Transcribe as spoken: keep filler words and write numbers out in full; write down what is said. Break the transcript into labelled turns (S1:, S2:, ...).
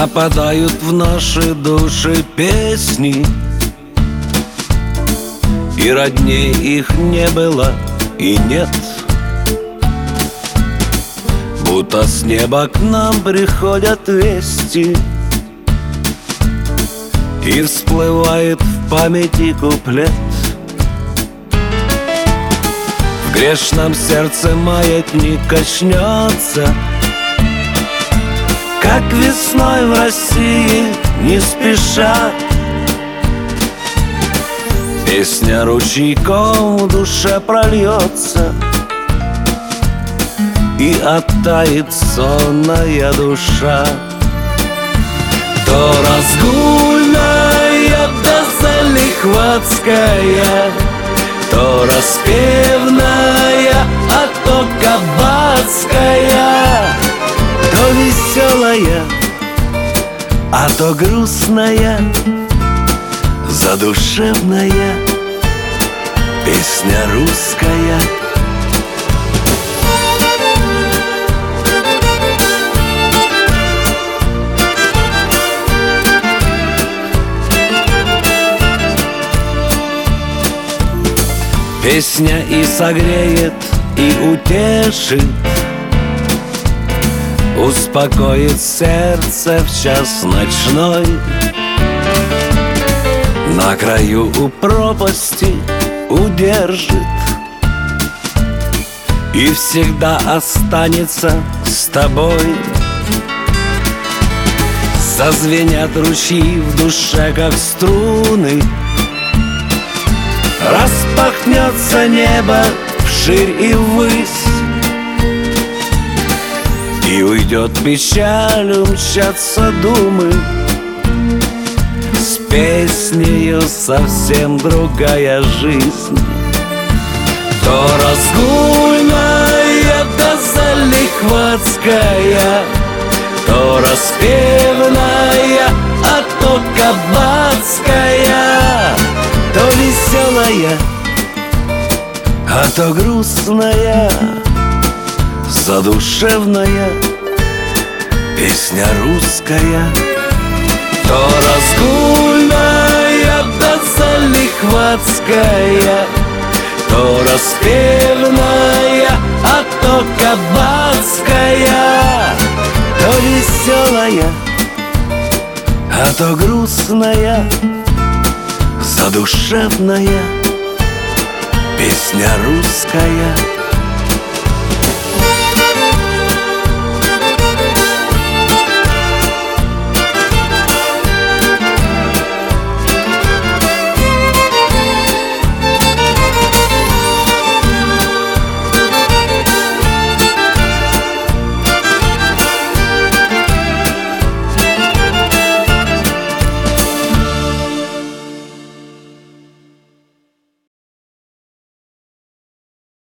S1: Западают в наши души песни, и родней их не было и нет. Будто с неба к нам приходят вести, и всплывает в памяти куплет. В грешном сердце маятник качнется, как весной в России не спеша. Песня ручейком в душе прольется, и оттает сонная душа. То разгульная, да залихватская, то распевная, а то кабацкая, то веселая, а то грустная, задушевная песня русская. Песня и согреет, и утешит, успокоит сердце в час ночной. На краю у пропасти удержит и всегда останется с тобой. Зазвенят ручьи в душе, как струны, распахнется небо вширь и ввысь, и уйдет печаль, умчатся думы. С песнею совсем другая жизнь. То разгульная, да залихватская, то распевная, а то кабацкая, то веселая, а то грустная, задушевная песня русская. То разгульная, да залихватская, то распевная, а то кабацкая, то веселая, а то грустная, задушевная песня русская.